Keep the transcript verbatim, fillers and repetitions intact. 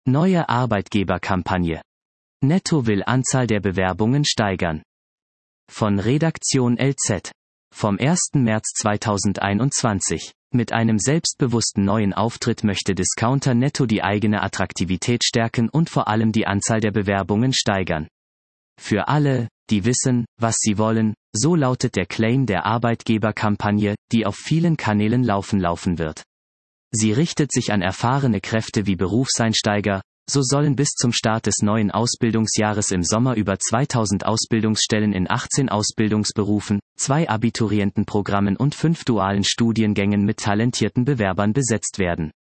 Neue Arbeitgeberkampagne. Netto will Anzahl der Bewerbungen steigern. Von Redaktion L Z. Vom ersten März zweitausendeinundzwanzig. Mit einem selbstbewussten neuen Auftritt möchte Discounter Netto die eigene Attraktivität stärken und vor allem die Anzahl der Bewerbungen steigern. Für alle, die wissen, was sie wollen, so lautet der Claim der Arbeitgeberkampagne, die auf vielen Kanälen laufen laufen wird. Sie richtet sich an erfahrene Kräfte wie Berufseinsteiger, so sollen bis zum Start des neuen Ausbildungsjahres im Sommer über zweitausend Ausbildungsstellen in achtzehn Ausbildungsberufen, zwei Abiturientenprogrammen und fünf dualen Studiengängen mit talentierten Bewerbern besetzt werden.